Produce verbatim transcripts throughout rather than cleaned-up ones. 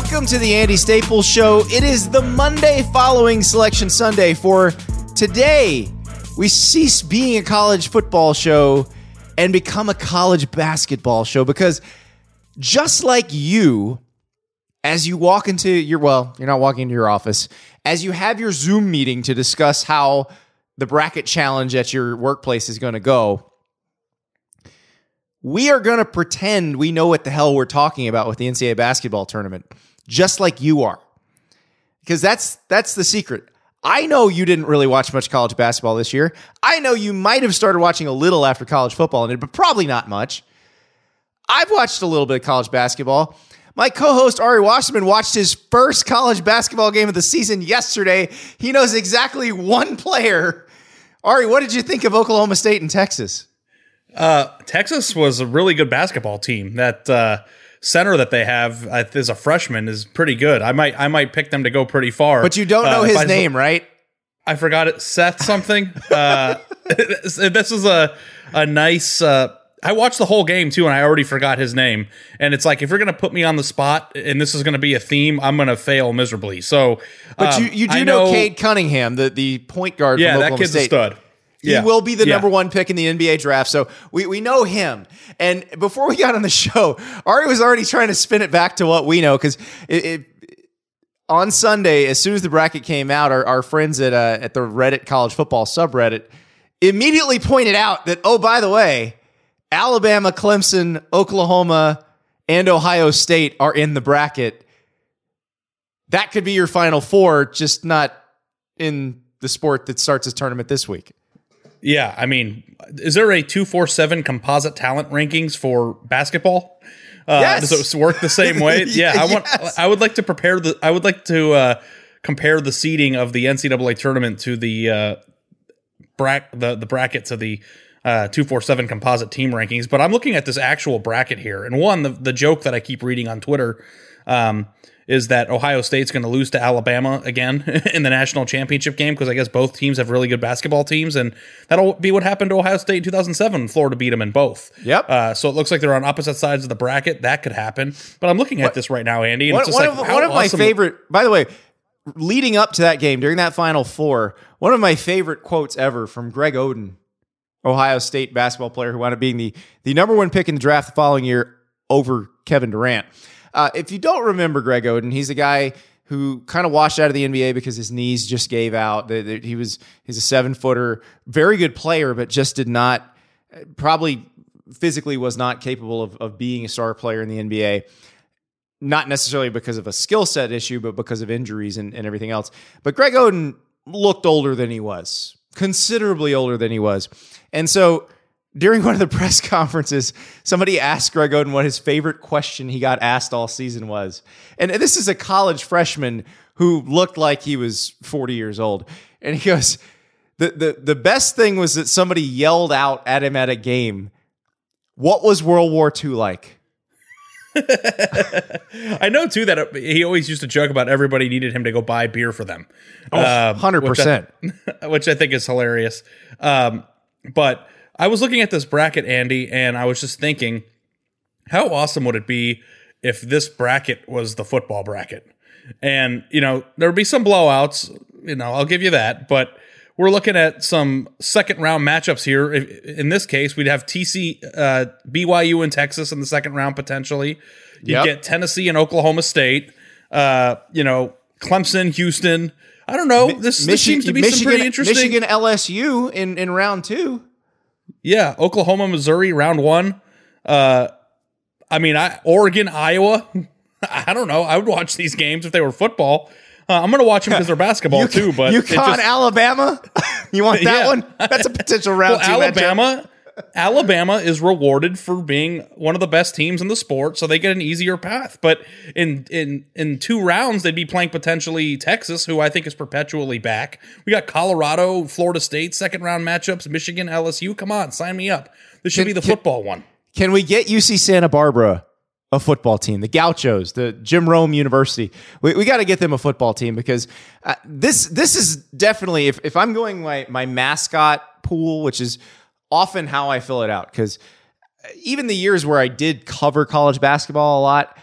Welcome to the Andy Staples Show. It is the Monday following Selection Sunday. For today, we cease being a college football show and become a college basketball show because just like you, as you walk into your, well, you're not walking into your office, as you have your Zoom meeting to discuss how the bracket challenge at your workplace is going to go, we are going to pretend we know what the hell we're talking about with the N C double A basketball tournament, just like you are. Because that's that's the secret. I know you didn't really watch much college basketball this year. I know you might have started watching a little after college football ended, but probably not much. I've watched a little bit of college basketball. My co-host Ari Wasserman watched his first college basketball game of the season yesterday. He knows exactly one player. Ari, what did you think of Oklahoma State and Texas? Uh, Texas was a really good basketball team. That uh, center that they have uh, as a freshman is pretty good. I might I might pick them to go pretty far. But you don't know uh, his name, right? I forgot it. Seth something. uh, this is a a nice. Uh, I watched the whole game too, and I already forgot his name. And it's like if you're going to put me on the spot, and this is going to be a theme, I'm going to fail miserably. So, but um, you you do know, know Cade Cunningham, the the point guard. Yeah, from that Oklahoma kid's State. a stud. He yeah. will be the yeah. number one pick in the N B A draft. So we, we know him. And before we got on the show, Ari was already trying to spin it back to what we know. Because it, it, on Sunday, as soon as the bracket came out, our, our friends at uh, at the Reddit college football subreddit immediately pointed out that, oh, by the way, Alabama, Clemson, Oklahoma, and Ohio State are in the bracket. That could be your Final Four, just not in the sport that starts its tournament this week. Yeah, I mean, is there a two forty-seven composite talent rankings for basketball? Uh, yes. Does it work the same way? Yeah, I want. Yes. I would like to prepare the. I would like to uh, compare the seeding of the N C double A tournament to the uh, bra- the the brackets of the uh, two forty-seven composite team rankings. But I'm looking at this actual bracket here, and one the the joke that I keep reading on Twitter. Um, is that Ohio State's going to lose to Alabama again in the national championship game because I guess both teams have really good basketball teams, and that'll be what happened to Ohio State in two thousand seven. Florida beat them in both. Yep. Uh, so it looks like they're on opposite sides of the bracket. That could happen. But I'm looking at what? this right now, Andy, and one, it's just one like of, how one of awesome. my favorite. By the way, leading up to that game during that Final Four, one of my favorite quotes ever from Greg Oden, Ohio State basketball player who wound up being the the number one pick in the draft the following year over Kevin Durant. Uh, if you don't remember Greg Oden, he's a guy who kind of washed out of the N B A because his knees just gave out. The, the, he was he's a seven footer, very good player, but just did not probably physically was not capable of, of being a star player in the N B A. Not necessarily because of a skill set issue, but because of injuries and, and everything else. But Greg Oden looked older than he was, considerably older than he was, and so. During one of the press conferences, somebody asked Greg Oden what his favorite question he got asked all season was. And this is a college freshman who looked like he was forty years old. And he goes, the, the, the best thing was that somebody yelled out at him at a game, "What was World War Two like?" I know, too, that he always used to joke about everybody needed him to go buy beer for them. Oh, um, one hundred percent. Which I, which I think is hilarious. Um, but... I was looking at this bracket, Andy, and I was just thinking, how awesome would it be if this bracket was the football bracket? And, you know, there would be some blowouts, you know, I'll give you that, but we're looking at some second round matchups here. In this case, we'd have T C, uh, B Y U and Texas in the second round potentially. You yep. get Tennessee and Oklahoma State, uh, you know, Clemson, Houston. I don't know. This, Michi- this seems to be Michigan, some pretty interesting. Michigan, L S U in, in round two. Yeah, Oklahoma, Missouri, round one. Uh, I mean, I, Oregon, Iowa. I don't know. I would watch these games if they were football. Uh, I'm going to watch them because they're basketball you, too. But UConn, just, Alabama. You want that yeah. one? That's a potential round well, two Alabama. matchup. Alabama is rewarded for being one of the best teams in the sport, so they get an easier path. But in in in two rounds, they'd be playing potentially Texas, who I think is perpetually back. We got Colorado, Florida State, second round matchups, Michigan, L S U. Come on, sign me up. This should can, be the can, football one. Can we get U C Santa Barbara a football team? The Gauchos, the Jim Rome University. We, we got to get them a football team because uh, this this is definitely, if, if I'm going my, my mascot pool, which is often how I fill it out, because even the years where I did cover college basketball a lot,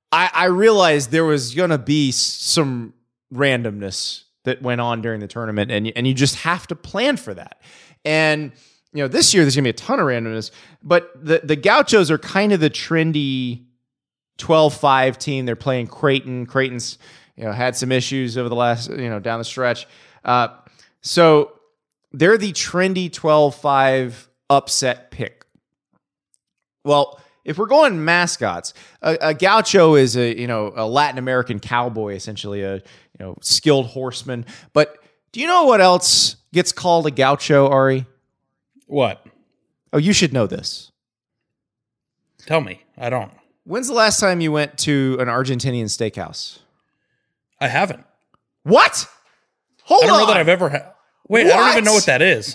I, I realized there was going to be some randomness that went on during the tournament, and, and you just have to plan for that. And, you know, this year there's going to be a ton of randomness, but the, the Gauchos are kind of the trendy twelve five team. They're playing Creighton. Creighton's, you know, had some issues over the last, you know, down the stretch. Uh, so they're the trendy twelve five upset pick. Well, if we're going mascots, a, a gaucho is a, you know, a Latin American cowboy, essentially a, you know, skilled horseman. But do you know what else gets called a gaucho, Ari? What? Oh, you should know this. Tell me. I don't. When's the last time you went to an Argentinian steakhouse? I haven't. What? Hold on. I don't know that I've ever had. Wait, What? I don't even know what that is.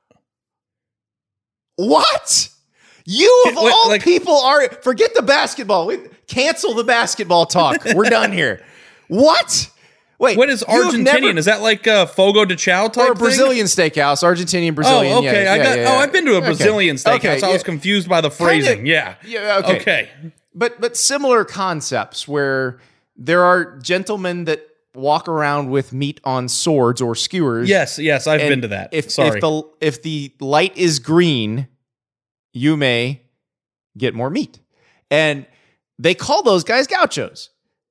What? You of Wait, all like- people are forget the basketball. We, cancel the basketball talk. We're done here. What? Wait, What is you have Argentinian? never- Is that like a Fogo de Chao type or a thing? Brazilian steakhouse? Argentinian, Brazilian. Oh, okay. Yeah, I yeah, got. yeah, Oh, yeah. I've been to a Okay. Brazilian steakhouse. Okay, I was yeah. confused by the phrasing. yeah. Yeah. Okay. Okay. But but similar concepts where there are gentlemen that walk around with meat on swords or skewers. Yes. Yes. I've And been to that. If Sorry. if the if the light is green, you may get more meat, and they call those guys gauchos.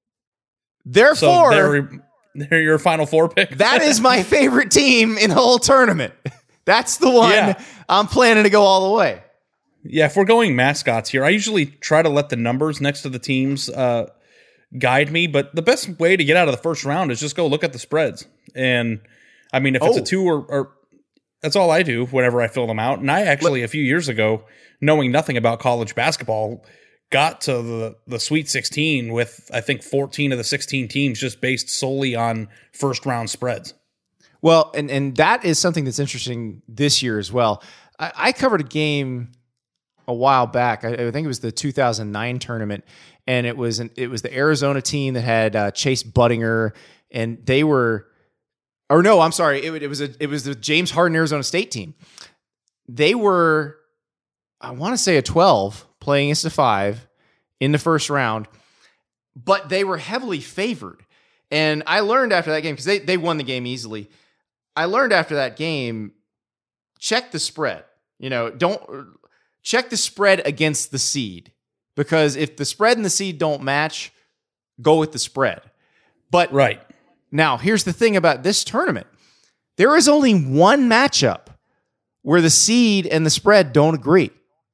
so Therefore, they're, they're your Final Four pick. that is my favorite team in the whole tournament. That's the one Yeah. I'm planning to go all the way. Yeah, if we're going mascots here, I usually try to let the numbers next to the teams uh, guide me. But the best way to get out of the first round is just go look at the spreads. And I mean, if it's Oh. a two or, or that's all I do whenever I fill them out. And I actually, a few years ago, knowing nothing about college basketball, got to the, the Sweet sixteen with, I think, fourteen of the sixteen teams just based solely on first round spreads. Well, and and that is something that's interesting this year as well. I, I covered a game a while back. I, I think it was the two thousand nine tournament, and it was an, it was the Arizona team that had uh, Chase Buttinger, and they were, or no, I'm sorry, it, it was a it was the James Harden Arizona State team. They were, I want to say a twelve playing against a five in the first round, but they were heavily favored. And I learned after that game, because they they won the game easily. I learned after that game, check the spread. You know, don't check the spread against the seed, because if the spread and the seed don't match, go with the spread. But Right. now, here's the thing about this tournament. There is only one matchup where the seed and the spread don't agree.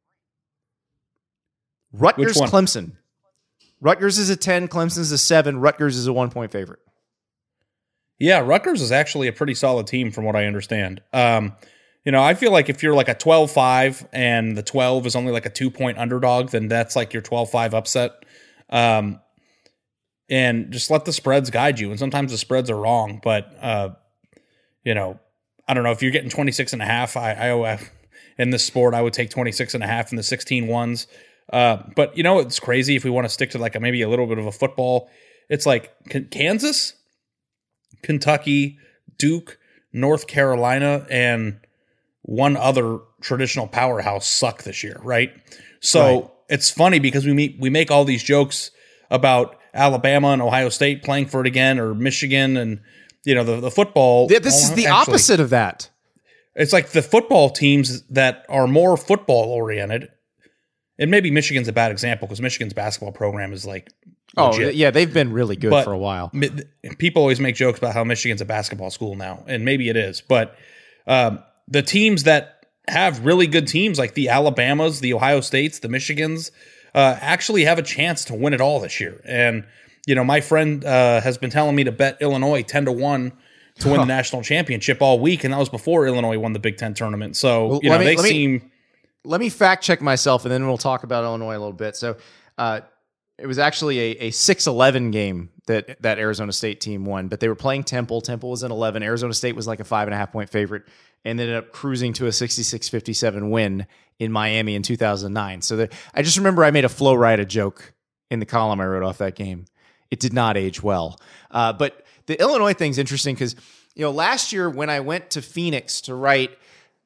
Rutgers, one? Clemson. Rutgers is a ten, Clemson is a seven, Rutgers is a one-point favorite. Yeah, Rutgers is actually a pretty solid team from what I understand. Um, you know, I feel like if you're like a twelve five and the twelve is only like a two-point underdog, then that's like your twelve five upset. Um, and just let the spreads guide you. And sometimes the spreads are wrong, but, uh, you know, I don't know. If you're getting twenty-six and a half, I, I in this sport, I would take twenty-six and a half in the sixteen ones. Uh, but, you know, it's crazy if we want to stick to like a, maybe a little bit of a football. It's like Kansas, Kentucky, Duke, North Carolina, and one other traditional powerhouse suck this year, right? So Right. It's funny because we meet, we make all these jokes about Alabama and Ohio State playing for it again, or Michigan, and you know the the football. Yeah, this is the actually, opposite of that. It's like the football teams that are more football oriented. And maybe Michigan's a bad example because Michigan's basketball program is like Oh, legit. yeah, they've been really good But for a while. Mi- People always make jokes about how Michigan's a basketball school now, and maybe it is. But um, the teams that have really good teams, like the Alabamas, the Ohio States, the Michigans, uh, actually have a chance to win it all this year. And you know, my friend uh, has been telling me to bet Illinois ten to one to win the national championship all week, and that was before Illinois won the Big Ten tournament. So Well, you let know, me- they let me- seem. Let me fact check myself, and then we'll talk about Illinois a little bit. So, uh, it was actually a, a six eleven game that that Arizona State team won, but they were playing Temple. Temple was an eleven. Arizona State was like a five and a half point favorite, and ended up cruising to a sixty-six fifty-seven win in Miami in two thousand nine. So the, I just remember I made a Flow Rida joke in the column I wrote off that game. It did not age well. Uh, but the Illinois thing's interesting because, you know, last year when I went to Phoenix to write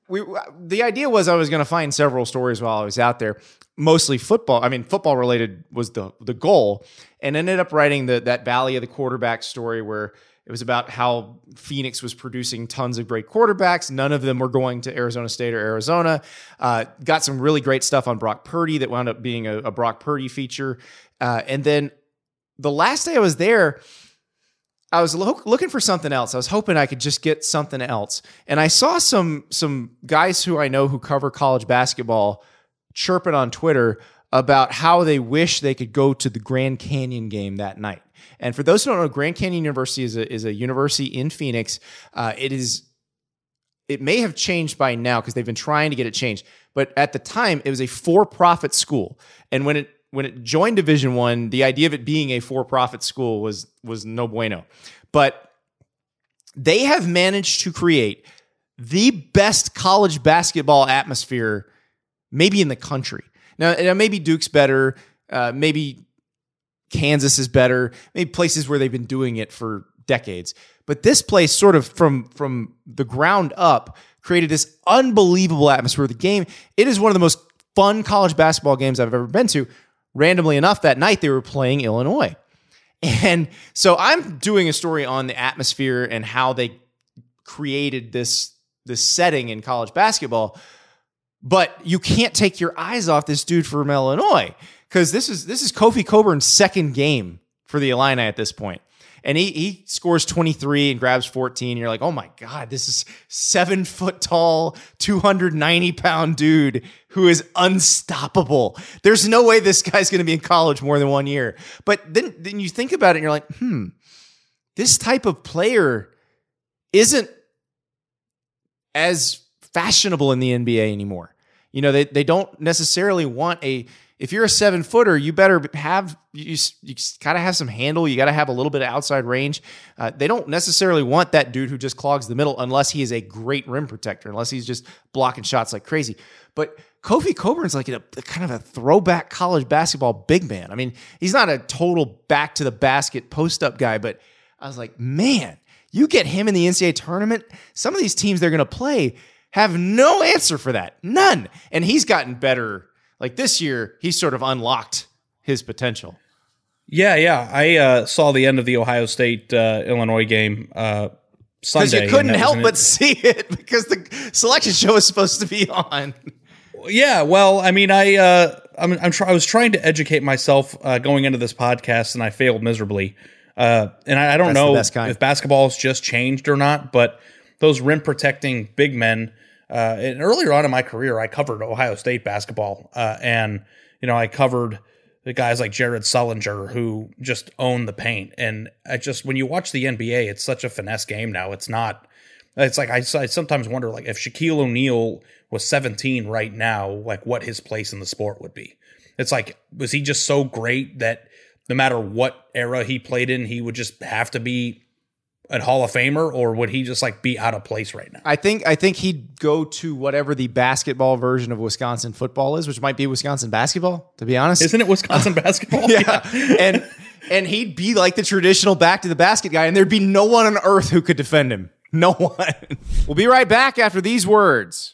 we the idea was I was going to find several stories while I was out there, mostly football. I mean, football related was the the goal, and ended up writing the that Valley of the Quarterback story where it was about how Phoenix was producing tons of great quarterbacks. None of them were going to Arizona State or Arizona. Uh, got some really great stuff on Brock Purdy that wound up being a, a Brock Purdy feature. Uh, and then the last day I was there, I was lo- looking for something else. I was hoping I could just get something else. And I saw some some guys who I know who cover college basketball chirping on Twitter about how they wish they could go to the Grand Canyon game that night. And for those who don't know, Grand Canyon University is a, is a university in Phoenix. Uh, it is, it may have changed by now because they've been trying to get it changed. But at the time, it was a for-profit school. And when it when it joined Division One, the idea of it being a for-profit school was was no bueno. But they have managed to create the best college basketball atmosphere, maybe in the country. Now, maybe Duke's better, uh, maybe Kansas is better, maybe places where they've been doing it for decades. But this place sort of from, from the ground up created this unbelievable atmosphere of the game. It is one of the most fun college basketball games I've ever been to. Randomly enough, that night they were playing Illinois. And so I'm doing a story on the atmosphere and how they created this, this setting in college basketball. But you can't take your eyes off this dude from Illinois because this is this is Kofi Coburn's second game for the Illini at this point. And he he scores twenty-three and grabs fourteen. And you're like, oh my God, this is seven foot tall, two hundred ninety pound dude who is unstoppable. There's no way this guy's going to be in college more than one year. But then, then you think about it and you're like, hmm, this type of player isn't as fashionable in the N B A anymore. You know, they they don't necessarily want a, if you're a seven footer, you better have, you, you got to have some handle. You got to have a little bit of outside range. Uh, they don't necessarily want that dude who just clogs the middle unless he is a great rim protector, unless he's just blocking shots like crazy. But Kofi Coburn's like a, a kind of a throwback college basketball big man. I mean, he's not a total back to the basket post up guy, but I was like, man, you get him in the N C double A tournament, some of these teams they're going to play have no answer for that. None. And he's gotten better. Like this year, he's sort of unlocked his potential. Yeah, yeah. I uh, saw the end of the Ohio State uh, Illinois game uh, Sunday. Because you couldn't help but see it because the selection show is supposed to be on. Yeah, well, I mean, I uh, I'm, I'm try- I was trying to educate myself uh, going into this podcast, and I failed miserably. Uh, and I, I don't That's know if basketball's just changed or not, but those rim protecting big men. Uh, and earlier on in my career, I covered Ohio State basketball, uh, and you know I covered the guys like Jared Sullinger who just own the paint. And I just when you watch the N B A, it's such a finesse game now. It's not. It's like I, I sometimes wonder, like if Shaquille O'Neal was seventeen right now, like what his place in the sport would be. It's like, was he just so great that no matter what era he played in, he would just have to be a Hall of Famer, or would he just like be out of place right now? I think I think he'd go to whatever the basketball version of Wisconsin football is, which might be Wisconsin basketball, to be honest. Isn't it Wisconsin uh, basketball? Yeah. yeah. and and he'd be like the traditional back to the basket guy, and there'd be no one on earth who could defend him. No one. We'll be right back after these words.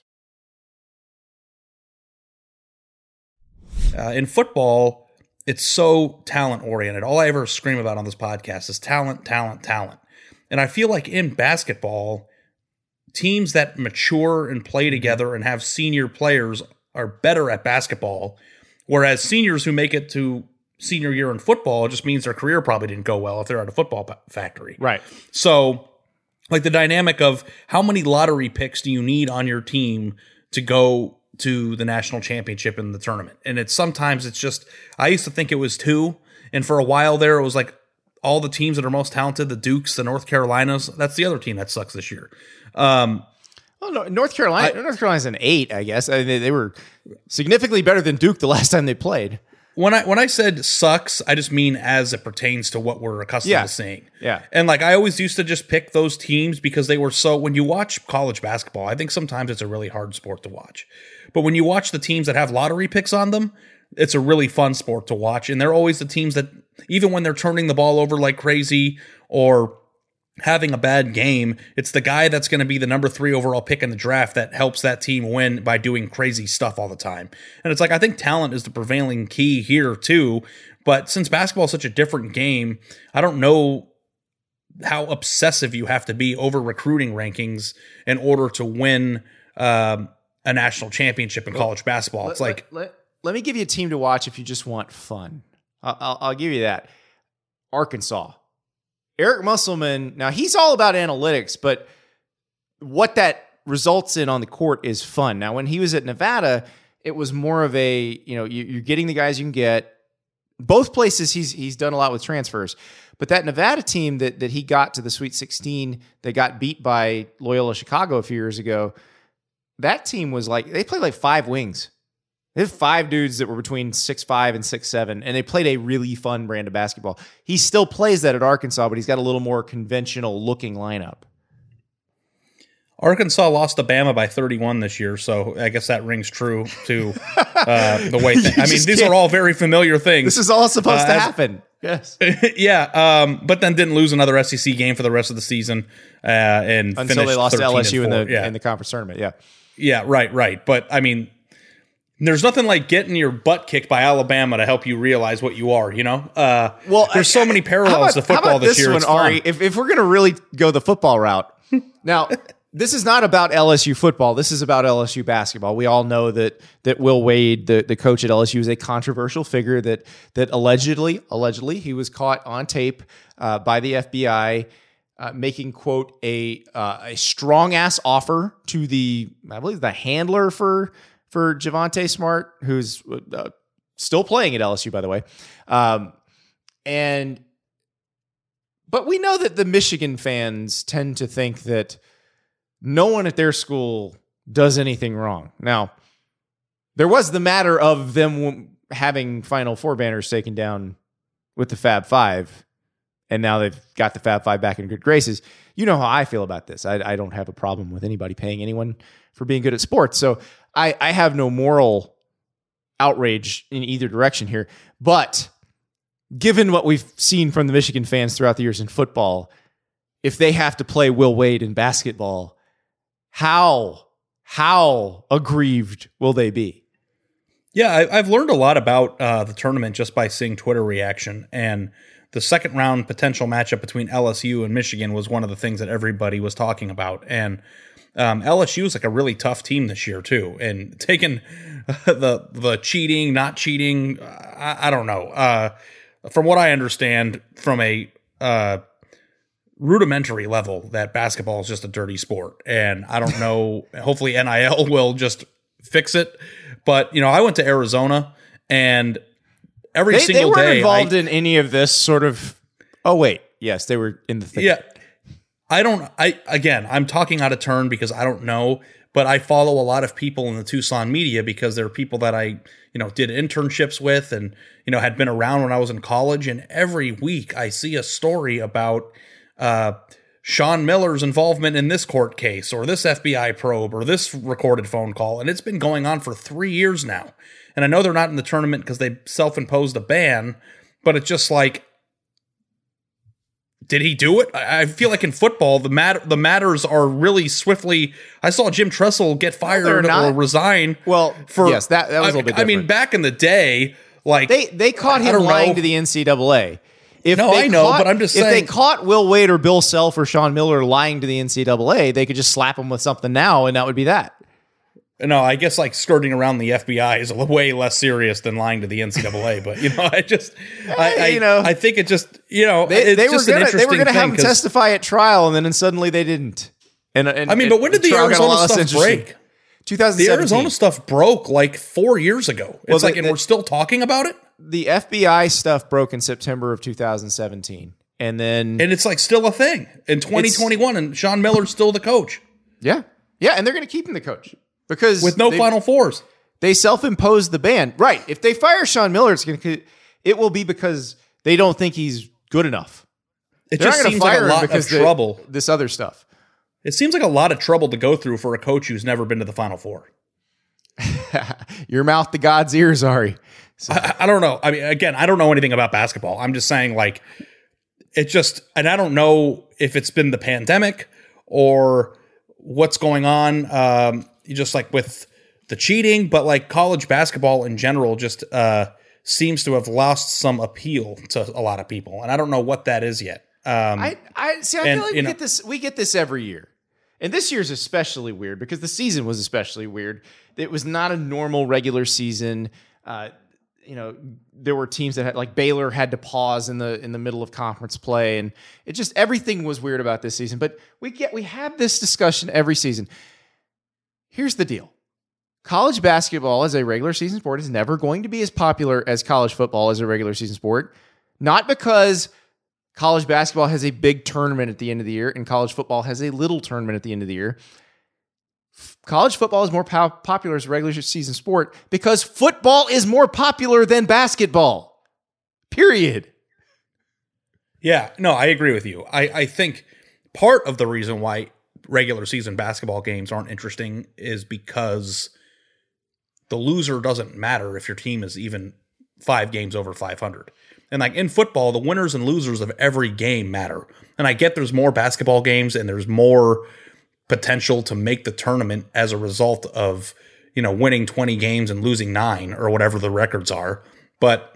Uh, in football, it's so talent oriented. All I ever scream about on this podcast is talent, talent, talent. And I feel like in basketball, teams that mature and play together and have senior players are better at basketball, whereas seniors who make it to senior year in football just means their career probably didn't go well if they're at a football factory. Right. So, like the dynamic of how many lottery picks do you need on your team to go to the national championship in the tournament? And it's sometimes it's just, I used to think it was two, and for a while there it was like, all the teams that are most talented, the Dukes, the North Carolinas, that's the other team that sucks this year. Um, well, no, North Carolina, I, North Carolina's an eight, I guess. I mean, they, they were significantly better than Duke the last time they played. When I when I said sucks, I just mean as it pertains to what we're accustomed yeah. to seeing. Yeah. And like I always used to just pick those teams because they were so, when you watch college basketball, I think sometimes it's a really hard sport to watch. But when you watch the teams that have lottery picks on them, it's a really fun sport to watch. And they're always the teams that, even when they're turning the ball over like crazy, or having a bad game. It's the guy that's going to be the number three overall pick in the draft that helps that team win by doing crazy stuff all the time. And it's like, I think talent is the prevailing key here too. But since basketball is such a different game, I don't know how obsessive you have to be over recruiting rankings in order to win um, a national championship in well, college basketball. It's let, like, let, let, let me give you a team to watch if you just want fun. I'll, I'll, I'll give you that. Arkansas. Eric Musselman, now he's all about analytics, but what that results in on the court is fun. Now, when he was at Nevada, it was more of a, you know, you're getting the guys you can get. Both places he's he's done a lot with transfers. But that Nevada team that that he got to the Sweet sixteen that got beat by Loyola Chicago a few years ago, that team was like, they played like five wings. They had five dudes that were between six five and six seven, and they played a really fun brand of basketball. He still plays that at Arkansas, but he's got a little more conventional looking lineup. Arkansas lost to Bama by thirty-one this year, so I guess that rings true to uh, the way th- I mean, these are all very familiar things. This is all supposed uh, to as, happen. Yes. yeah, um, but then didn't lose another S E C game for the rest of the season, uh, and until they lost to L S U in the yeah. in the conference tournament. Yeah. Yeah, right, right. But I mean, there's nothing like getting your butt kicked by Alabama to help you realize what you are, you know? Uh, well, there's so I, many parallels about, to football this, this year. One, Ari, if, if we're going to really go the football route, now, this is not about L S U football. This is about L S U basketball. We all know that that Will Wade, the, the coach at L S U, is a controversial figure that that allegedly, allegedly, he was caught on tape uh, by the F B I uh, making, quote, a uh, a strong-ass offer to the, I believe, the handler for for Javonte Smart, who's uh, still playing at L S U, by the way. Um, and, but we know that the Michigan fans tend to think that no one at their school does anything wrong. Now, there was the matter of them having Final Four banners taken down with the Fab Five, and now they've got the Fab Five back in good graces. You know how I feel about this. I, I don't have a problem with anybody paying anyone for being good at sports. So I, I have no moral outrage in either direction here. But given what we've seen from the Michigan fans throughout the years in football, if they have to play Will Wade in basketball, how, how aggrieved will they be? Yeah, I, I've learned a lot about uh, the tournament just by seeing Twitter reaction. And the second round potential matchup between L S U and Michigan was one of the things that everybody was talking about. And um, L S U is like a really tough team this year too. And taking the the cheating, not cheating, I, I don't know. Uh, from what I understand, from a uh, rudimentary level, that basketball is just a dirty sport. And I don't know. Hopefully N I L will just fix it. But you know, I went to Arizona and. Every they, single they weren't day, involved I, in any of this sort of. Oh wait, yes, they were in the thick. Yeah, I don't. I again, I'm talking out of turn because I don't know, but I follow a lot of people in the Tucson media because they're people that I, you know, did internships with and you know had been around when I was in college. And every week I see a story about uh, Sean Miller's involvement in this court case or this F B I probe or this recorded phone call, and it's been going on for three years now. And I know they're not in the tournament because they self-imposed a ban, but it's just like, did he do it? I feel like in football, the mat- the matters are really swiftly. I saw Jim Tressel get fired or resign. Well, for, yes, that, that was a little bit different. I mean, back in the day, like they they caught him lying know. to the N C double A. If no, I know, caught, but I'm just if saying. If they caught Will Wade or Bill Self or Sean Miller lying to the N C double A, they could just slap him with something now, and that would be that. No, I guess like skirting around the F B I is way less serious than lying to the N C double A. But you know, I just, I, I, you know, I think it just, you know, they, it's they just were gonna, an interesting they were going to have him thing testify at trial, and then suddenly they didn't. And, and I mean, but when did the Arizona stuff break? twenty seventeen The Arizona stuff broke like four years ago. It's well, like, the, and we're still talking about it. The F B I stuff broke in September of two thousand seventeen, and then and it's like still a thing in twenty twenty-one, and Sean Miller's still the coach. Yeah, yeah, and they're going to keep him the coach. Because with no Final Fours, they self-imposed the ban. Right? If they fire Sean Miller, it's going to it will be because they don't think he's good enough. It They're just seems like a lot of trouble. The, this other stuff. It seems like a lot of trouble to go through for a coach who's never been to the Final Four. Your mouth to God's ears, Ari. So. I, I don't know. I mean, again, I don't know anything about basketball. I'm just saying, like, it just, and I don't know if it's been the pandemic or what's going on, um, just like with the cheating, but like college basketball in general just uh, seems to have lost some appeal to a lot of people. And I don't know what that is yet. Um, I, I see. I and, feel like we you know- get this. We get this every year, and this year's especially weird because the season was especially weird. It was not a normal regular season. Uh, you know, there were teams that had, like Baylor had to pause in the in the middle of conference play, and it just everything was weird about this season. But we get we have this discussion every season. Here's the deal: college basketball as a regular season sport is never going to be as popular as college football as a regular season sport, not because college basketball has a big tournament at the end of the year, and college football has a little tournament at the end of the year. F- College football is more po- popular as a regular season sport because football is more popular than basketball. Period. Yeah, no, I agree with you. I, I think part of the reason why regular season basketball games aren't interesting is because the loser doesn't matter if your team is even five games over five hundred. And like in football, the winners and losers of every game matter. And I get there's more basketball games and there's more potential to make the tournament as a result of, you know, winning twenty games and losing nine or whatever the records are. But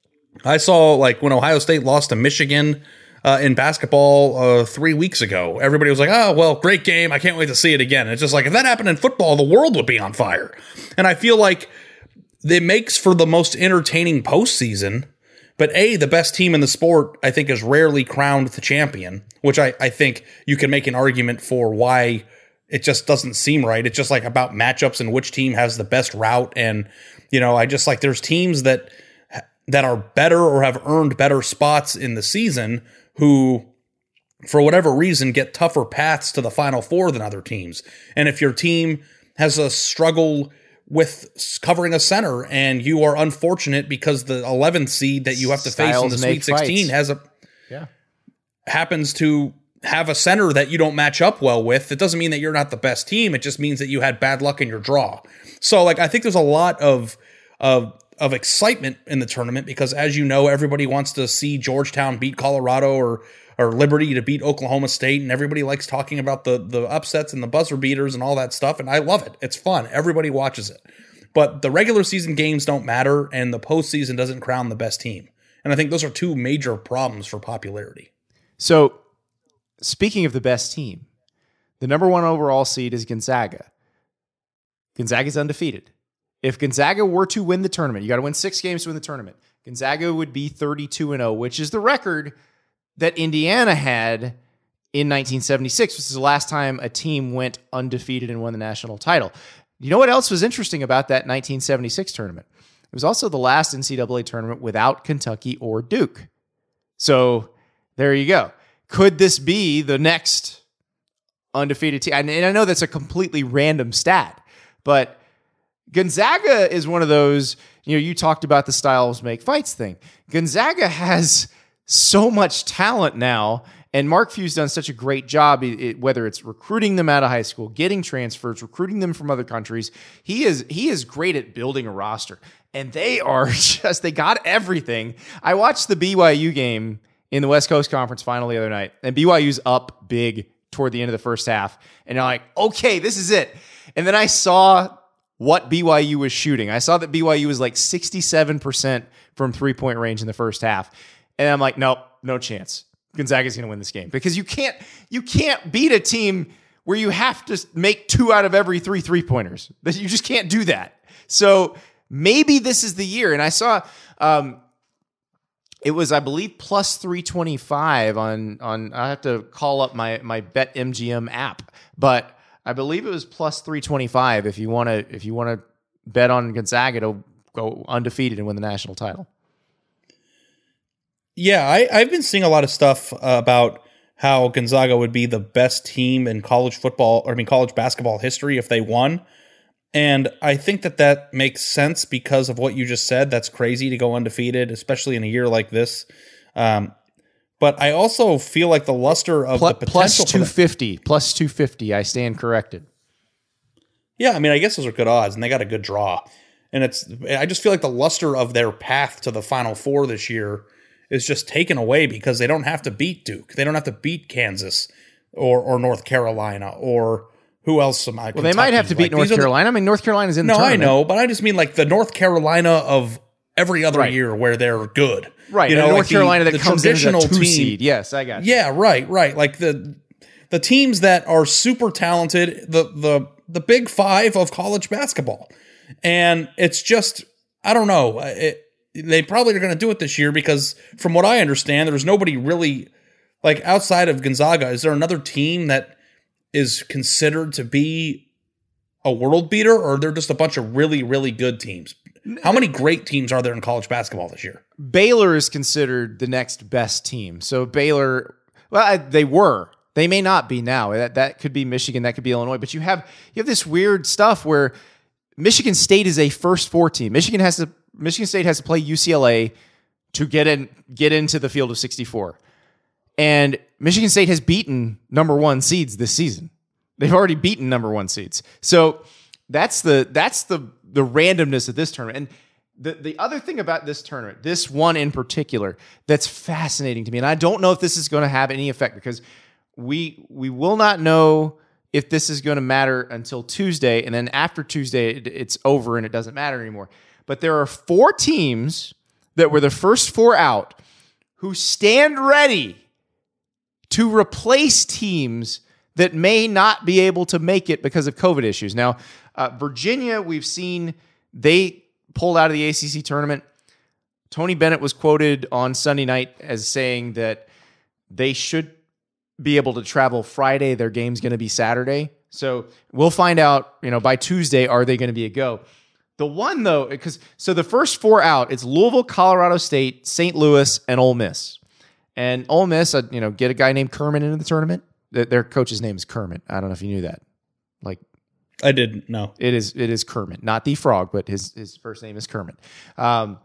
I saw like when Ohio State lost to Michigan uh, in basketball uh, three weeks ago, everybody was like, oh, well, great game. I can't wait to see it again. And it's just like, if that happened in football, the world would be on fire. And I feel like it makes for the most entertaining postseason. But A, the best team in the sport, I think, is rarely crowned the champion, which I, I think you can make an argument for why it just doesn't seem right. It's just like about matchups and which team has the best route. And, you know, I just like there's teams that that are better or have earned better spots in the season who, for whatever reason, get tougher paths to the Final Four than other teams. And if your team has a struggle with covering a center and you are unfortunate because the eleventh seed that you have to face in the Sweet sixteen has a yeah happens to have a center that you don't match up well with, it doesn't mean that you're not the best team. It just means that you had bad luck in your draw. So like I think there's a lot of of of excitement in the tournament because, as you know, everybody wants to see Georgetown beat Colorado or or Liberty to beat Oklahoma State, and everybody likes talking about the the upsets and the buzzer beaters and all that stuff, and I love it. It's fun. Everybody watches it. But the regular season games don't matter, and the postseason doesn't crown the best team. And I think those are two major problems for popularity. So, speaking of the best team, the number one overall seed is Gonzaga. Gonzaga's undefeated. If Gonzaga were to win the tournament, you got to win six games to win the tournament. Gonzaga would be thirty-two and oh, which is the record that Indiana had in nineteen seventy-six, which is the last time a team went undefeated and won the national title. You know what else was interesting about that nineteen seventy-six tournament? It was also the last N C double A tournament without Kentucky or Duke. So there you go. Could this be the next undefeated team? And I know that's a completely random stat, but Gonzaga is one of those, you know, you talked about the styles make fights thing. Gonzaga has so much talent now, and Mark Few's done such a great job, it, it, whether it's recruiting them out of high school, getting transfers, recruiting them from other countries. He is he is great at building a roster, and they are just, they got everything. I watched the B Y U game in the West Coast Conference Final the other night, and B Y U's up big toward the end of the first half, and I'm like, okay, this is it. And then I saw what B Y U was shooting. I saw that B Y U was like sixty-seven percent from three-point range in the first half. And I'm like, nope, no chance. Gonzaga's going to win this game because you can't you can't beat a team where you have to make two out of every three three-pointers. You just can't do that. So maybe this is the year. And I saw um, it was, I believe, plus three twenty-five on on. I have to call up my my BetMGM app, but I believe it was plus three twenty-five if you want to if you want to bet on Gonzaga to go undefeated and win the national title. Yeah, I, I've been seeing a lot of stuff uh, about how Gonzaga would be the best team in college football, or I mean college basketball history if they won. And I think that that makes sense because of what you just said. That's crazy to go undefeated, especially in a year like this. Um, but I also feel like the luster of plus, the potential plus two fifty, plus two fifty. I stand corrected. Yeah, I mean, I guess those are good odds, and they got a good draw. And it's, I just feel like the luster of their path to the Final Four this year is just taken away because they don't have to beat Duke. They don't have to beat Kansas or or North Carolina or who else am I? Well, they might have to beat like, North Carolina. The, I mean, North Carolina's in the no, tournament. I know, but I just mean like the North Carolina of every other right. year where they're good. Right. You know, North like Carolina the, that the comes traditional in as a two team. seed. Yes, I got you. Yeah, right, right. Like the the teams that are super talented, the the the big five of college basketball. And it's just, I don't know. It, they probably are going to do it this year because from what I understand, there's nobody really, like outside of Gonzaga, is there another team that is considered to be a world beater, or are there just a bunch of really, really good teams? How many great teams are there in college basketball this year? Baylor is considered the next best team. So Baylor, well, I, they were. They may not be now. That that could be Michigan. That could be Illinois. But you have you have this weird stuff where Michigan State is a first four team. Michigan has to Michigan State has to play U C L A to get in get into the field of sixty-four. And Michigan State has beaten number one seeds this season. They've already beaten number one seeds. So that's the that's the the randomness of this tournament. And the, the other thing about this tournament, this one in particular, that's fascinating to me, and I don't know if this is going to have any effect because we we will not know if this is going to matter until Tuesday, and then after Tuesday, it, it's over and it doesn't matter anymore. But there are four teams that were the first four out who stand ready to replace teams that may not be able to make it because of COVID issues. Now, uh, Virginia, we've seen they pulled out of the A C C tournament. Tony Bennett was quoted on Sunday night as saying that they should be able to travel Friday. Their game's going to be Saturday. So we'll find out, you know, by Tuesday, are they going to be a go? The one though, because so the first four out, it's Louisville, Colorado State, Saint Louis, and Ole Miss. And Ole Miss, uh, you know, get a guy named Kermit into the tournament. Their, their coach's name is Kermit. I don't know if you knew that. Like, I didn't know. It is it is Kermit, not the frog, but his his first name is Kermit. Um,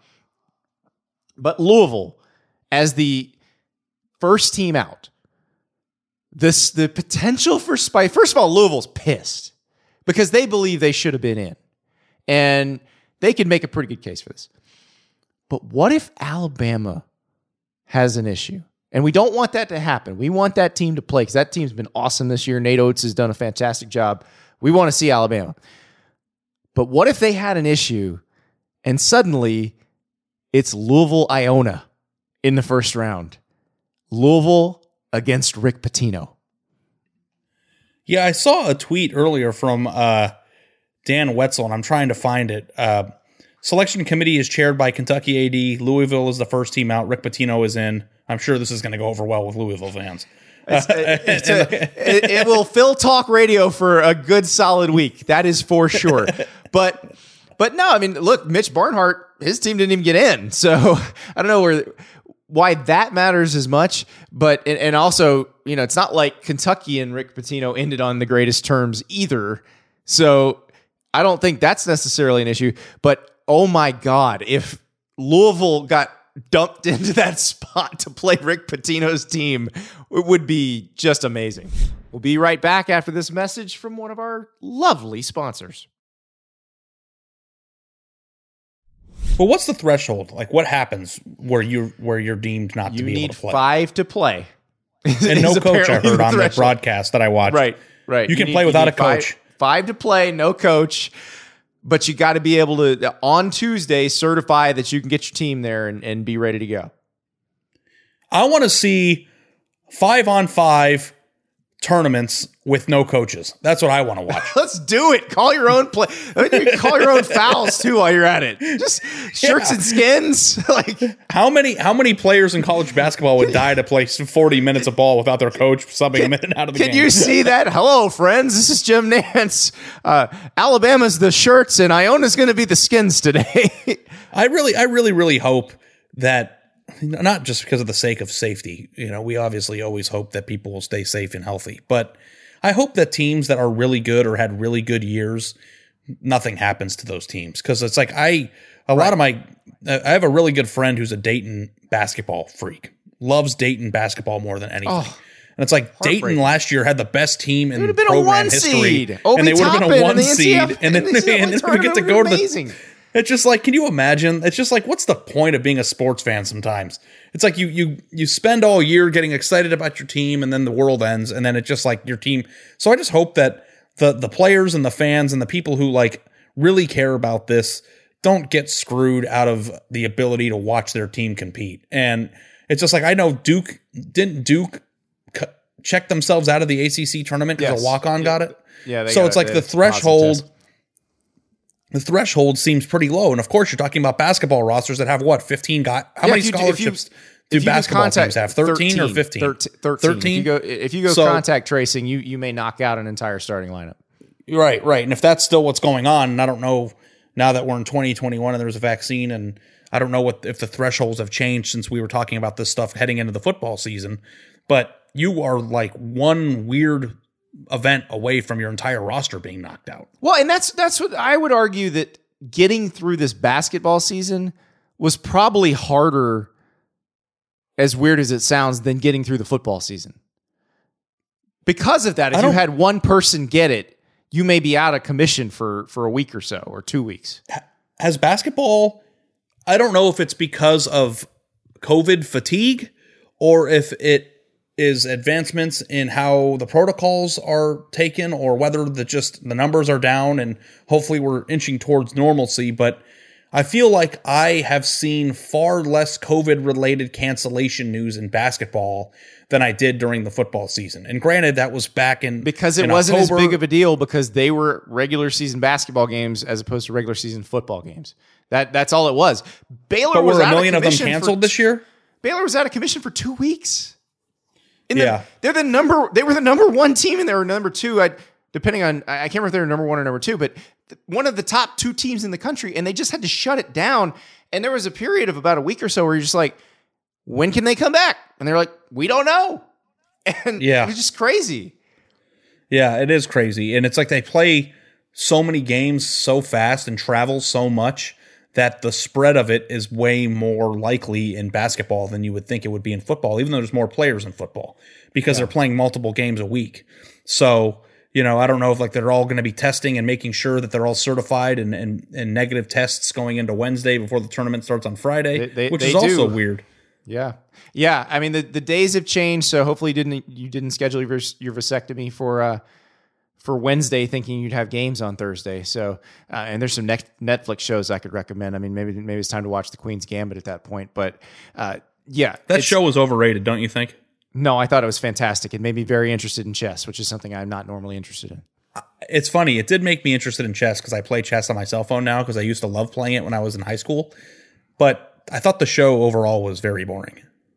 but Louisville, as the first team out, this the potential for spite. First of all, Louisville's pissed because they believe they should have been in, and they could make a pretty good case for this. But what if Alabama has an issue? And we don't want that to happen. We want that team to play because that team's been awesome this year. Nate Oates has done a fantastic job. We want to see Alabama. But what if they had an issue and suddenly it's Louisville Iona in the first round? Louisville against Rick Pitino. Yeah, I saw a tweet earlier from uh, Dan Wetzel, and I'm trying to find it. Uh, selection committee is chaired by Kentucky A D. Louisville is the first team out. Rick Pitino is in. I'm sure this is going to go over well with Louisville fans. It's, it's a, it, it will fill talk radio for a good solid week. That is for sure. But but no, I mean, look, Mitch Barnhart, his team didn't even get in. So I don't know where why that matters as much. But and, and also, you know, it's not like Kentucky and Rick Pitino ended on the greatest terms either. So I don't think that's necessarily an issue. But oh my God, if Louisville got dumped into that spot to play Rick Pitino's team, it would be just amazing. We'll be right back after this message from one of our lovely sponsors. Well, what's the threshold? Like, what happens where you where you're deemed not you to be need able to play? Five to play, and no coach. I heard on the broadcast that I watched. Right, right. You can you play need, without a five, coach. Five to play, no coach. But you got to be able to, on Tuesday, certify that you can get your team there and, and be ready to go. I want to see five on five tournaments with no coaches. That's what I want to watch. Let's do it. Call your own play. Call your own fouls too while you're at it. Just shirts yeah. and skins. Like how many how many players in college basketball would die to play forty minutes of ball without their coach subbing can, them in and out of the can game? Can you see that? Hello, friends. This is Jim Nance. Uh, Alabama's the shirts, and Iona's going to be the skins today. I really, I really, really hope that. Not just because of the sake of safety. You know, we obviously always hope that people will stay safe and healthy. But I hope that teams that are really good or had really good years, nothing happens to those teams. Because it's like I, a right. lot of my, I have a really good friend who's a Dayton basketball freak. Loves Dayton basketball more than anything. Oh, and it's like Dayton last year had the best team in program history. Obi and they would have been a one and seed. And then, and then, and then we get to go to the It's just like, can you imagine? It's just like, what's the point of being a sports fan sometimes? It's like you you you spend all year getting excited about your team, and then the world ends, and then it's just like your team. So I just hope that the the players and the fans and the people who like really care about this don't get screwed out of the ability to watch their team compete. And it's just like, I know Duke didn't Duke c- check themselves out of the A C C tournament because Yes. a walk-on Yeah. got it. Yeah. They So got it's it. like the It's a positive threshold. test. The threshold seems pretty low, and of course, you're talking about basketball rosters that have what fifteen guys. How Yeah, many if you- if you- scholarships do If you basketball contact- teams have? Thirteen, or fifteen? thirteen. thirteen. thirteen? If you go, if you go So- contact tracing, you you may knock out an entire starting lineup. Right, right. And if that's still what's going on, and I don't know now that we're in twenty twenty-one and there's a vaccine, and I don't know what if the thresholds have changed since we were talking about this stuff heading into the football season, but you are like one weird event away from your entire roster being knocked out. Well, and that's that's what I would argue, that getting through this basketball season was probably harder, as weird as it sounds, than getting through the football season. Because of that, if I you don't- had one person get it, you may be out of commission for for a week or so, or two weeks. Has basketball, I don't know if it's because of COVID fatigue or if it is advancements in how the protocols are taken, or whether the just the numbers are down and hopefully we're inching towards normalcy. But I feel like I have seen far less COVID related cancellation news in basketball than I did during the football season. And granted, that was back in Because it in wasn't October. as big of a deal, because they were regular season basketball games as opposed to regular season football games. That that's all it was. Baylor But was were a out million of of them commission canceled for, this year? Baylor was out of commission for two weeks. And Yeah. they're, they're the number. They were the number one team, and they were number two. I, depending on, I can't remember if they were number one or number two, but th- one of the top two teams in the country, and they just had to shut it down. And there was a period of about a week or so where you're just like, when can they come back? And they're like, we don't know. And Yeah. it was just crazy. Yeah, it is crazy. And it's like they play so many games so fast and travel so much that the spread of it is way more likely in basketball than you would think it would be in football, even though there's more players in football because they're playing multiple games a week. So, you know, I don't know if like they're all going to be testing and making sure that they're all certified and, and, and negative tests going into Wednesday before the tournament starts on Friday, They- they- which they is also do. weird. Yeah. Yeah. I mean, the, the days have changed. So hopefully you didn't, you didn't schedule your, your vasectomy for, uh, for Wednesday, thinking you'd have games on Thursday. So, uh, and there's some next Netflix shows I could recommend. I mean, maybe, maybe it's time to watch The Queen's Gambit at that point, but, uh, yeah, That it's- show was overrated, don't you think? No, I thought it was fantastic. It made me very interested in chess, which is something I'm not normally interested in. It's funny. It did make me interested in chess because I play chess on my cell phone now because I used to love playing it when I was in high school. But I thought the show overall was very boring.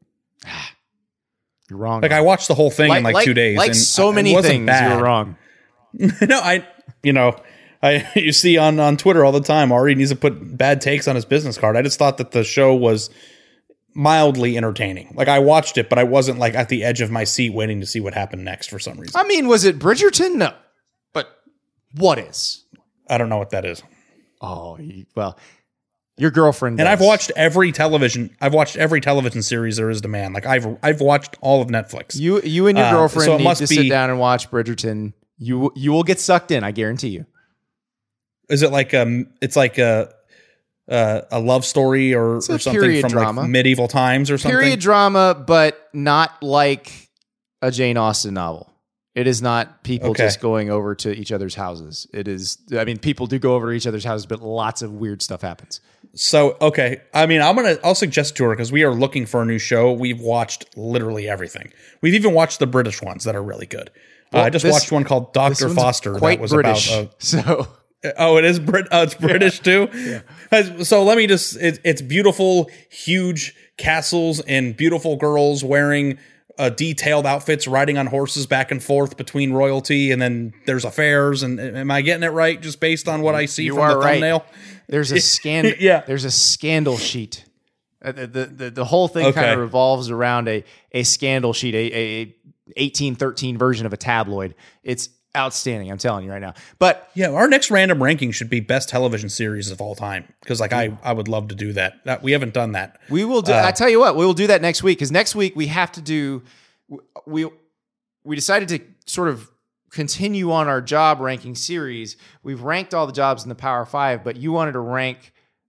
You're wrong. Like I watched the whole thing in like, two days. Like and so it many wasn't things, bad. you were wrong. No, I, you know, I you see on, on Twitter all the time, Ari needs to put bad takes on his business card. I just thought that the show was mildly entertaining. Like I watched it, but I wasn't like at the edge of my seat waiting to see what happened next for some reason. I mean, was it Bridgerton? No. But what is? I don't know what that is. Oh, you- well, your girlfriend And does. I've watched every television. I've watched every television series there is to man. Like I've I've watched all of Netflix. You you and your Uh, girlfriend so it need must to be- sit down and watch Bridgerton. You you will get sucked in, I guarantee you. Is it like um? It's like a a, a love story or, or a something period from drama. like medieval times or something? Period drama, but not like a Jane Austen novel. It is not people Okay. just going over to each other's houses. It is, I mean, people do go over to each other's houses, but lots of weird stuff happens. So okay, I mean, I'm gonna I'll suggest to her because we are looking for a new show. We've watched literally everything. We've even watched the British ones that are really good. uh, I just this- watched one called This Doctor one's Foster quite that was British. about. so A, oh, it is Brit. Oh, it's British too. Yeah. So let me just. It, it's beautiful, huge castles and beautiful girls wearing uh, detailed outfits, riding on horses back and forth between royalty, and then there's affairs. And am I getting it right? Just based on what I see You from are the right. thumbnail. there's a scandal. Yeah. There's a scandal sheet. Uh, the, the, the, the whole thing Okay. kind of revolves around a, a scandal sheet, a, a eighteen thirteen version of a tabloid. It's outstanding. I'm telling you right now. But Yeah, our next random ranking should be best television series of all time because, like, I I would love to do that. That we haven't done that. we will do. Uh, I tell you what, we will do that next week because next week we have to do. We we decided to sort of continue on our job ranking series. We've ranked all the jobs in the Power Five, but you wanted to rank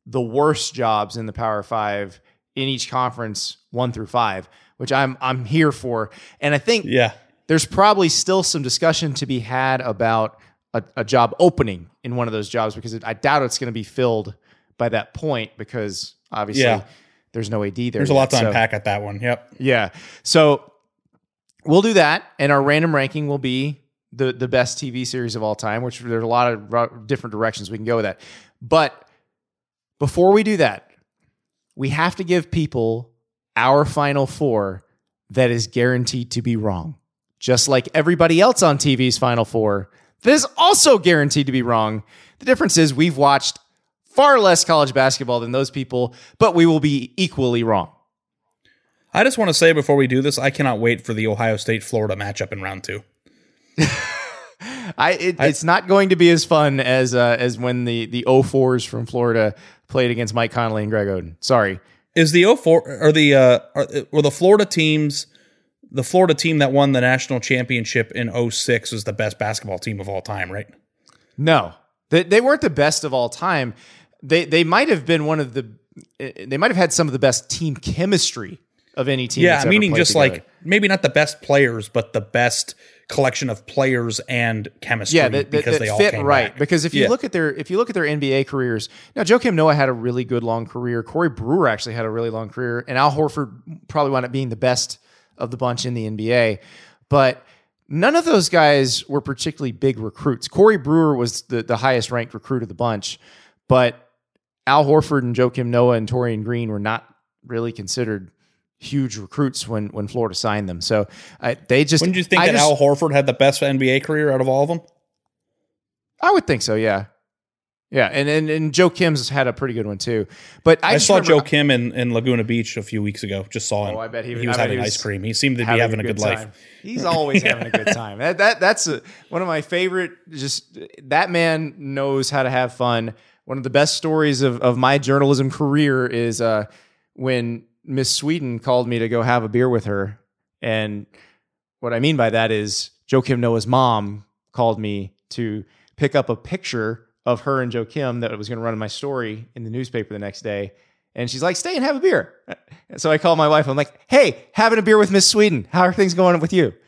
the worst jobs in the Power Five in each conference, one through five, which I'm I'm here for. And I think Yeah. there's probably still some discussion to be had about a, a job opening in one of those jobs, because I doubt it's going to be filled by that point, because obviously Yeah. there's no A D there. There's a yet. lot to So, unpack at that one. Yep. yeah. So we'll do that, and our random ranking will be the the best T V series of all time, which there's a lot of ro- different directions we can go with that. But before we do that, we have to give people our final four that is guaranteed to be wrong. Just like everybody else on T V's final four that is also guaranteed to be wrong. The difference is we've watched far less college basketball than those people, but we will be equally wrong. I just want to say before we do this, I cannot wait for the Ohio State-Florida matchup in round two. I, it, I it's not going to be as fun as uh, as when the the oh fours from Florida played against Mike Conley and Greg Oden. Sorry. Is the oh four or the uh are, were the Florida teams the Florida team that won the national championship in oh six was the best basketball team of all time, right? No. They they weren't the best of all time. They they might have been one of the they might have had some of the best team chemistry of any team. Yeah, that's ever meaning played just together. like maybe not the best players, but the best collection of players and chemistry. Yeah, that, that, because that they all fit came right. back. Because if you Yeah. look at their if you look at their N B A careers, now Joakim Noah had a really good long career. Corey Brewer actually had a really long career, and Al Horford probably wound up being the best of the bunch in the N B A. But none of those guys were particularly big recruits. Corey Brewer was the, the highest ranked recruit of the bunch, but Al Horford and Joakim Noah and Torian Green were not really considered huge recruits when when Florida signed them. So uh, they just. Wouldn't you think I that just, Al Horford had the best N B A career out of all of them? I would think so. Yeah, yeah, and and and Joe Kim's had a pretty good one too. But I, I, just saw remember- Joe Kim in, in Laguna Beach a few weeks ago. Just saw him. Oh, I bet he, he was I bet having he was ice cream. He seemed to be having a good, time. life. He's always having a good time. That that that's a, one of my favorite. Just that man knows how to have fun. One of the best stories of of my journalism career is uh, when Miss Sweden called me to go have a beer with her, and what I mean by that is Joakim Noah's mom called me to pick up a picture of her and Joakim that was going to run in my story in the newspaper the next day. And she's like, stay and have a beer. So I called my wife. I'm like, hey, having a beer with Miss Sweden. How are things going with you?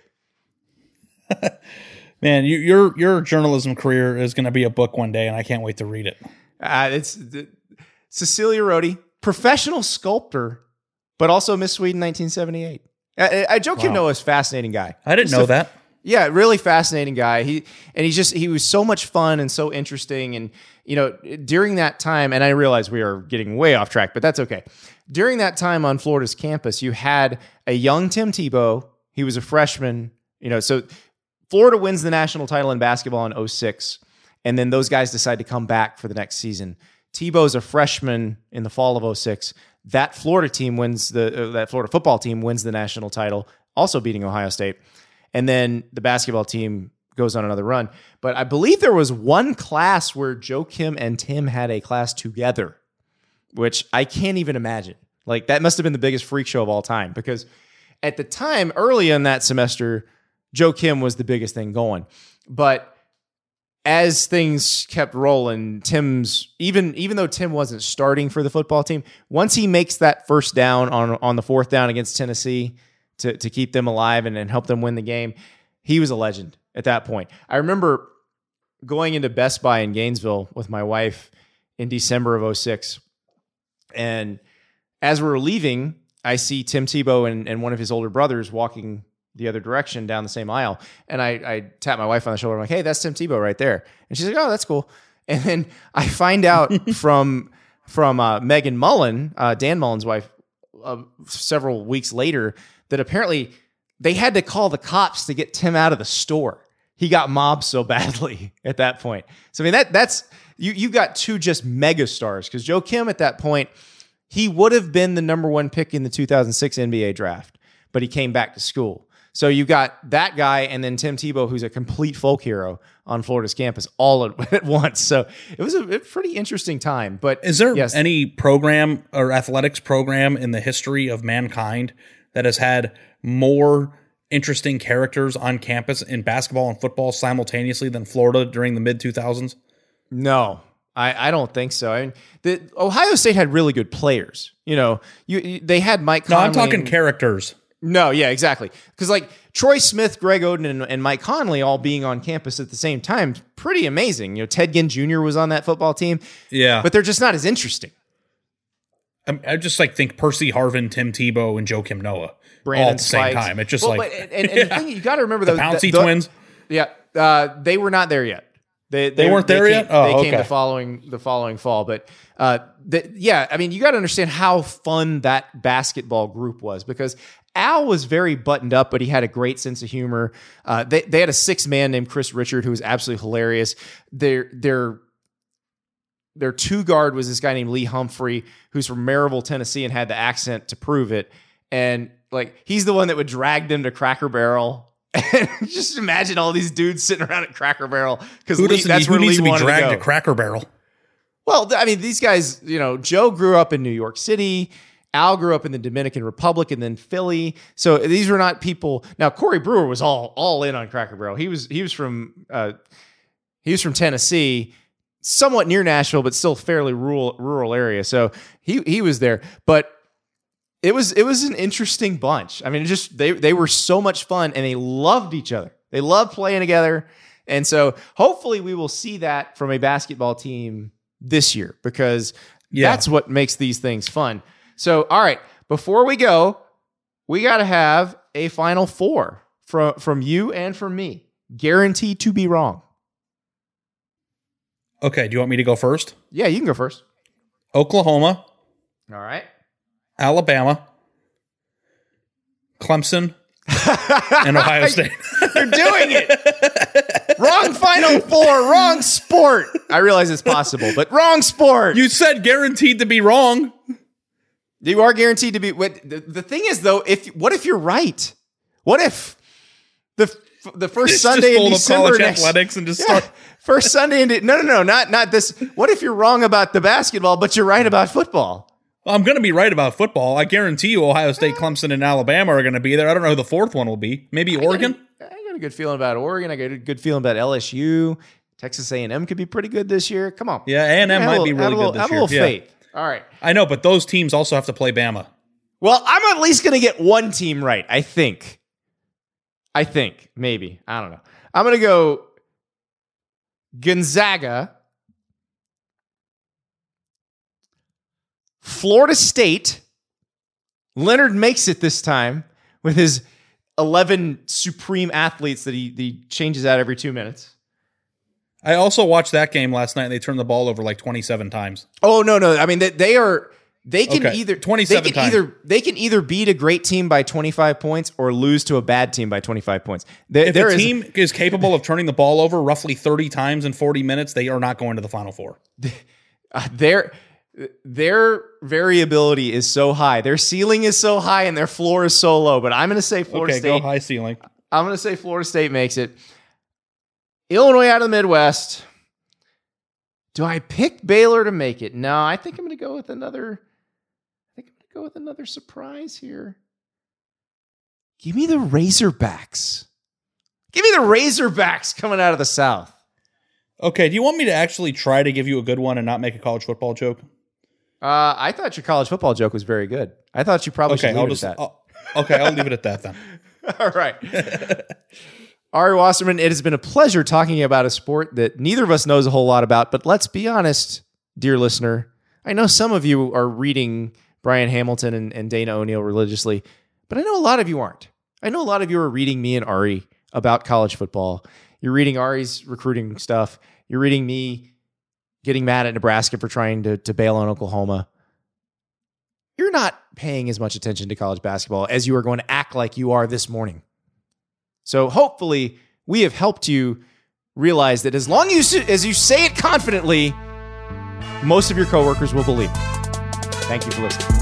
Man, you, your your journalism career is going to be a book one day, and I can't wait to read it. Uh, it's uh, Cecilia Rhodey, professional sculptor, but also Miss Sweden nineteen seventy-eight. Uh, uh, Joakim Wow. Noah is a fascinating guy. I didn't He's know a- that. Yeah, really fascinating guy. He and he's just he was so much fun and so interesting. And you know, during that time, and I realize we are getting way off track, but that's okay. During that time on Florida's campus, you had a young Tim Tebow. He was a freshman. You know, so Florida wins the national title in basketball in oh six, and then those guys decide to come back for the next season. Tebow's a freshman in the fall of oh six. That Florida team wins the uh, that Florida football team wins the national title, also beating Ohio State. And then the basketball team goes on another run. But I believe there was one class where Joakim and Tim had a class together, which I can't even imagine. Like, that must have been the biggest freak show of all time, because at the time, early in that semester, Joakim was the biggest thing going. But as things kept rolling, Tim's, even even though Tim wasn't starting for the football team, once he makes that first down on, on the fourth down against Tennessee, to, to keep them alive and, and help them win the game, he was a legend at that point. I remember going into Best Buy in Gainesville with my wife in December of oh six. And as we were leaving, I see Tim Tebow and, and one of his older brothers walking the other direction down the same aisle. And I, I tap my wife on the shoulder. I'm like, hey, that's Tim Tebow right there. And she's like, oh, that's cool. And then I find out from, from uh, Megan Mullen, uh, Dan Mullen's wife, uh, several weeks later, that apparently they had to call the cops to get Tim out of the store. He got mobbed so badly at that point. So I mean, that that's you. You got two just mega stars, because Joakim at that point, he would have been the number one pick in the two thousand six N B A draft, but he came back to school. So you got that guy, and then Tim Tebow, who's a complete folk hero on Florida's campus, all at, at once. So it was a, a pretty interesting time. But Is there yes, any program or athletics program in the history of mankind that has had more interesting characters on campus in basketball and football simultaneously than Florida during the mid two thousands? no. I, I don't think so. I mean, the Ohio State had really good players. You know, you, you they had Mike Conley. No, I'm talking and, characters. No, yeah, exactly. Because like Troy Smith, Greg Oden, and, and Mike Conley all being on campus at the same time, pretty amazing. You know, Ted Ginn Junior was on that football team. Yeah. But they're just not as interesting. I, I just like think Percy Harvin, Tim Tebow, and Joakim Noah Brandon all at the Spikes. same time. It's just well, like but, and, and, and the thing you got to remember the though, Pouncey the, the, twins. Yeah, uh, they were not there yet. They, they, They weren't there they yet? Came, Oh, they came okay. the following the following fall, but uh, the, yeah, I mean, you got to understand how fun that basketball group was because Al was very buttoned up, but he had a great sense of humor. Uh, they they had a six man named Chris Richard who was absolutely hilarious. Their their their two guard was this guy named Lee Humphrey, who's from Maryville, Tennessee, and had the accent to prove it. And like he's the one that would drag them to Cracker Barrel. And just imagine all these dudes sitting around at Cracker Barrel because that's who where needs Lee to be wanted dragged to to, go. Cracker Barrel? Well, I mean, these guys, you know, Joe grew up in New York City. Al grew up in the Dominican Republic and then Philly. So these were not people. Now Corey Brewer was all all in on Cracker Barrel. He was he was from uh, he was from Tennessee, somewhat near Nashville, but still fairly rural rural area. So he he was there, but. It was it was an interesting bunch. I mean, it just they they were so much fun and they loved each other. They loved playing together. And so hopefully we will see that from a basketball team this year because Yeah. that's what makes these things fun. So, all right, before we go, we got to have a final four from from you and from me. Guaranteed to be wrong. Okay, do you want me to go first? Yeah, you can go first. Oklahoma, All right. Alabama, Clemson, and Ohio State. You're doing it. Wrong Final Four, wrong sport. I realize it's possible, but wrong sport. You said guaranteed to be wrong. You are guaranteed to be. What, the, the thing is, though, if what if you're right? What if the the first It's Sunday just in full of December college next, athletics and just yeah, start. first Sunday in De- no no no not not this. What if you're wrong about the basketball, but you're right about football? I'm going to be right about football. I guarantee you Ohio State, Clemson, and Alabama are going to be there. I don't know who the fourth one will be. Maybe Oregon? I got, a, I got a good feeling about Oregon. I got a good feeling about L S U. Texas A and M could be pretty good this year. Come on. Yeah, A and M Have a might little- be have really a little- good this have year. a little Yeah. faith. All right. I know, but those teams also have to play Bama. Well, I'm at least going to get one team right, I think. I think. Maybe. I don't know. I'm going to go Gonzaga, Florida State. Leonard makes it this time with his eleven supreme athletes that he, he changes out every two minutes. I also watched that game last night and they turned the ball over like twenty-seven times. Oh, no, no. I mean, they, they are... They can Okay, either twenty-seven they can times. either they can either beat a great team by twenty-five points or lose to a bad team by twenty-five points. There, If there a is- team is capable of turning the ball over roughly thirty times in forty minutes, they are not going to the Final Four. uh, their their variability is so high. Their ceiling is so high and their floor is so low. But I'm going to say Florida Okay, State. go high ceiling. I'm going to say Florida State makes it. Illinois out of the Midwest. Do I pick Baylor to make it? No, I think I'm going to go with another. I think I'm going to go with another surprise here. Give me the Razorbacks. Give me the Razorbacks coming out of the South. Okay, do you want me to actually try to give you a good one and not make a college football joke? Uh, I thought your college football joke was very good. I thought you probably Okay, should I'll leave just. it at that. I'll, okay, I'll leave it at that then. All right. Ari Wasserman, it has been a pleasure talking about a sport that neither of us knows a whole lot about, but let's be honest, dear listener. I know some of you are reading Brian Hamilton and, and Dana O'Neill religiously, but I know a lot of you aren't. I know a lot of you are reading me and Ari about college football. You're reading Ari's recruiting stuff. You're reading me getting mad at Nebraska for trying to, to bail on Oklahoma. You're not paying as much attention to college basketball as you are going to act like you are this morning. So hopefully we have helped you realize that as long as you, as you say it confidently, most of your coworkers will believe it. Thank you for listening.